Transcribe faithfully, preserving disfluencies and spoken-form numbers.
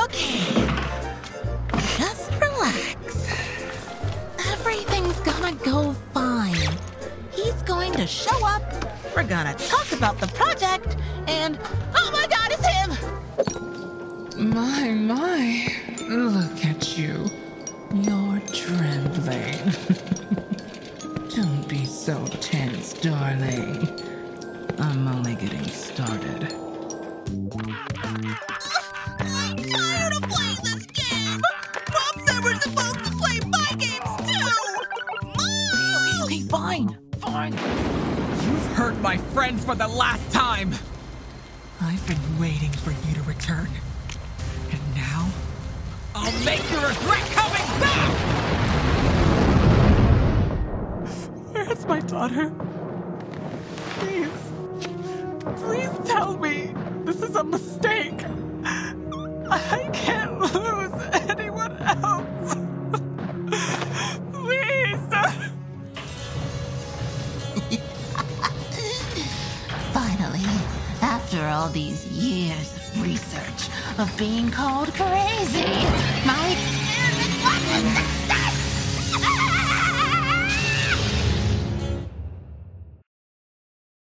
Okay. Just relax. Everything's gonna go fine. He's going to show up, we're gonna talk about the project, and oh my god, it's him! My, my. Look at you. You're trembling. Don't be so tense, darling. I'm only getting started. I'm tired of playing this game! Mom said we're supposed to play my games too! Mom! Okay, okay, fine, fine. You've hurt my friends for the last time. I've been waiting for you to return. And now, I'll make you regret coming back! Where's my daughter? Please, please tell me this is a mistake. I can't lose anyone else. Please. Finally, after all these years of research, of being called crazy, my experiment wasn't